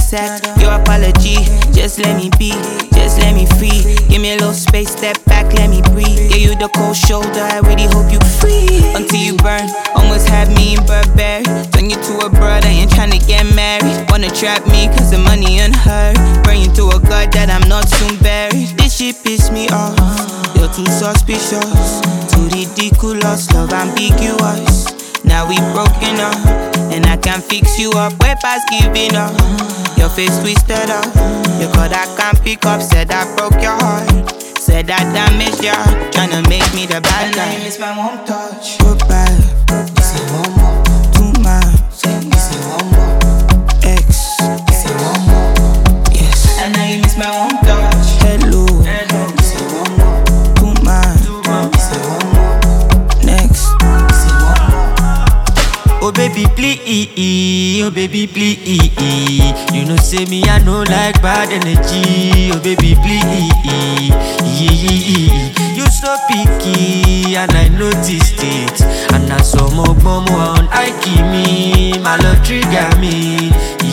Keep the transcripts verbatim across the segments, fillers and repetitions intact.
accept your apology. Just let me be, just let me free. Give me a little space, step back, let me breathe. Give you the cold shoulder, I really hope you free. Until you burn, almost had me in Burberry. Turn you to a brother, ain't tryna get married. Wanna trap me cause the money unheard. Praying to a God that I'm not soon buried. This shit piss me off, you're too suspicious. Too ridiculous, love ambiguous. Now we broken up, and I can fix you up. Way past giving up, your face twisted up. You call I can't pick up, said I broke your heart. Said I damaged your heart, tryna make me the bad guy. And I miss my one touch. Goodbye, this is one more. Too much, this is one more. X, this is one more. Yes, and now you miss my one touch. Hello, hello, this is one more. Too much, this is one more. Next, this is one more. Oh baby please, oh baby please. You know say me I no like bad energy. Oh baby please, you so picky and I noticed it. And I saw more bomb on I keep me, my love trigger me.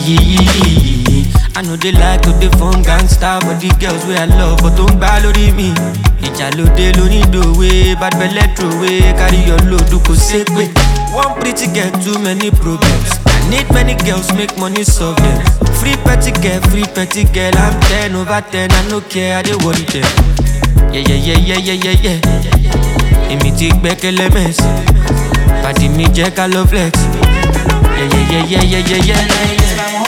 I know they like to the phone gangsta, but the girls wey I love but don't balori me. Ijalo de lo need the way, bad belly throw away, carry your load do go sick way. One pretty girl, too many problems. I need many girls, make money solve them. Free petty girl, free petty girl. I'm ten over ten, I no care, I dey worry them. Yeah, yeah, yeah, yeah, yeah, yeah, yeah. Emi ti gbẹ́kẹ̀lé mess. Party me jẹ́ ká lọ flex. Yeah, yeah, yeah, yeah, yeah, yeah, yeah.